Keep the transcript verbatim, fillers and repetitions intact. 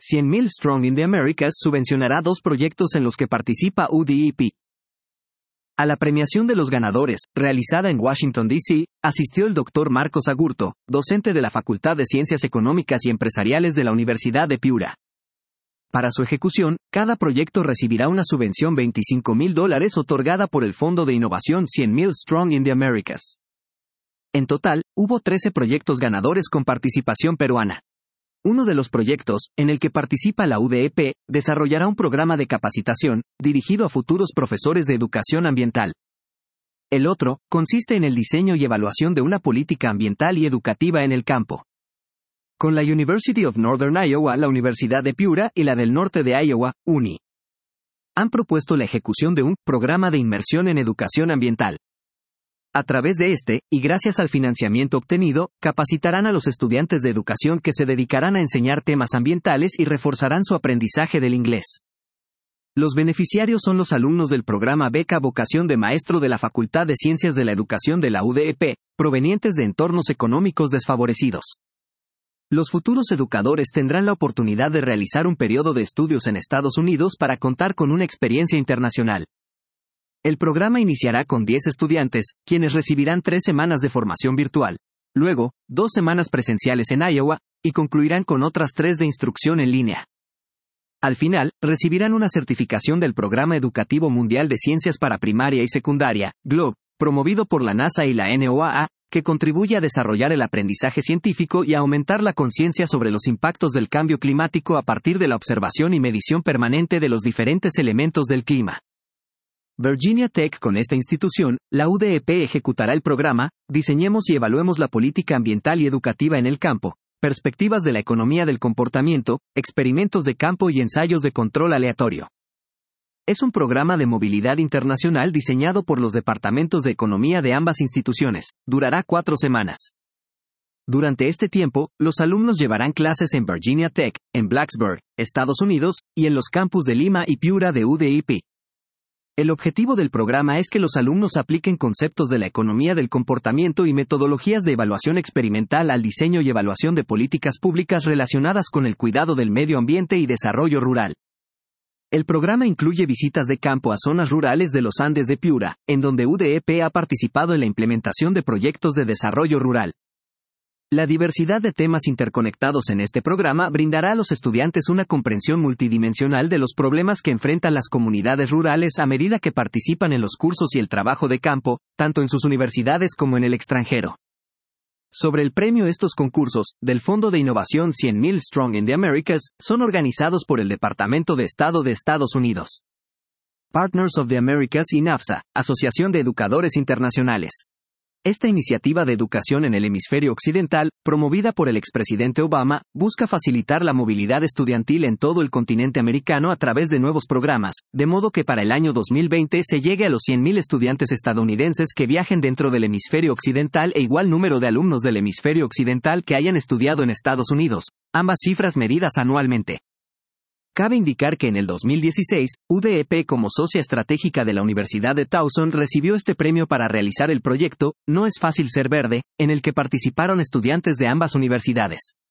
cien mil Strong in the Americas subvencionará dos proyectos en los que participa U D E P. A la premiación de los ganadores, realizada en Washington, D C, asistió el doctor Marcos Agurto, docente de la Facultad de Ciencias Económicas y Empresariales de la Universidad de Piura. Para su ejecución, cada proyecto recibirá una subvención veinticinco mil dólares otorgada por el Fondo de Innovación cien mil Strong in the Americas. En total, hubo trece proyectos ganadores con participación peruana. Uno de los proyectos, en el que participa la U D E P, desarrollará un programa de capacitación, dirigido a futuros profesores de educación ambiental. El otro, consiste en el diseño y evaluación de una política ambiental y educativa en el campo. Con la University of Northern Iowa, la Universidad de Piura y la del Norte de Iowa, U N I. Han propuesto la ejecución de un programa de inmersión en educación ambiental. A través de este, y gracias al financiamiento obtenido, capacitarán a los estudiantes de educación que se dedicarán a enseñar temas ambientales y reforzarán su aprendizaje del inglés. Los beneficiarios son los alumnos del programa Beca Vocación de Maestro de la Facultad de Ciencias de la Educación de la U D E P, provenientes de entornos económicos desfavorecidos. Los futuros educadores tendrán la oportunidad de realizar un periodo de estudios en Estados Unidos para contar con una experiencia internacional. El programa iniciará con diez estudiantes, quienes recibirán tres semanas de formación virtual, luego, dos semanas presenciales en Iowa, y concluirán con otras tres de instrucción en línea. Al final, recibirán una certificación del Programa Educativo Mundial de Ciencias para Primaria y Secundaria, GLOBE, promovido por la NASA y la N O A A, que contribuye a desarrollar el aprendizaje científico y a aumentar la conciencia sobre los impactos del cambio climático a partir de la observación y medición permanente de los diferentes elementos del clima. Virginia Tech. Con esta institución, la U D E P ejecutará el programa Diseñemos y evaluemos la política ambiental y educativa en el campo, perspectivas de la economía del comportamiento, experimentos de campo y ensayos de control aleatorio. Es un programa de movilidad internacional diseñado por los departamentos de economía de ambas instituciones. Durará cuatro semanas. Durante este tiempo, los alumnos llevarán clases en Virginia Tech, en Blacksburg, Estados Unidos, y en los campus de Lima y Piura de U D E P. El objetivo del programa es que los alumnos apliquen conceptos de la economía del comportamiento y metodologías de evaluación experimental al diseño y evaluación de políticas públicas relacionadas con el cuidado del medio ambiente y desarrollo rural. El programa incluye visitas de campo a zonas rurales de los Andes de Piura, en donde U D E P ha participado en la implementación de proyectos de desarrollo rural. La diversidad de temas interconectados en este programa brindará a los estudiantes una comprensión multidimensional de los problemas que enfrentan las comunidades rurales a medida que participan en los cursos y el trabajo de campo, tanto en sus universidades como en el extranjero. Sobre el premio, estos concursos, del Fondo de Innovación cien mil Strong in the Americas, son organizados por el Departamento de Estado de Estados Unidos. Partners of the Americas y NAFSA, Asociación de Educadores Internacionales. Esta iniciativa de educación en el hemisferio occidental, promovida por el expresidente Obama, busca facilitar la movilidad estudiantil en todo el continente americano a través de nuevos programas, de modo que para el año dos mil veinte se llegue a los cien mil estudiantes estadounidenses que viajen dentro del hemisferio occidental e igual número de alumnos del hemisferio occidental que hayan estudiado en Estados Unidos, ambas cifras medidas anualmente. Cabe indicar que en el dos mil dieciséis, U D E P como socia estratégica de la Universidad de Towson recibió este premio para realizar el proyecto No es fácil ser verde, en el que participaron estudiantes de ambas universidades.